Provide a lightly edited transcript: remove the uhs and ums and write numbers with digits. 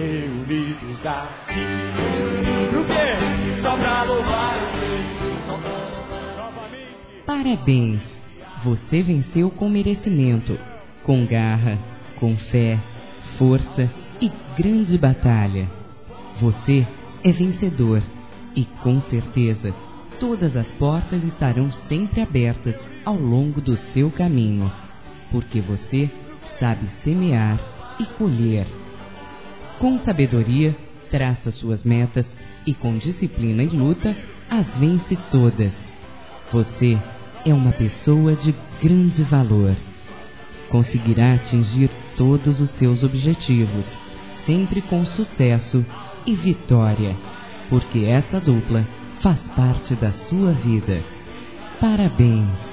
reunidos aqui. Pro quê? Só pra louvar o Senhor. Novamente. Parabéns! Você venceu com merecimento, com garra, com fé, força e grande batalha. Você é vencedor e, com certeza, todas as portas estarão sempre abertas ao longo do seu caminho, porque você sabe semear e colher. Com sabedoria, traça suas metas e, com disciplina e luta, as vence todas. Você é uma pessoa de grande valor. Conseguirá atingir todos os seus objetivos, sempre com sucesso e vitória, porque essa dupla faz parte da sua vida. Parabéns!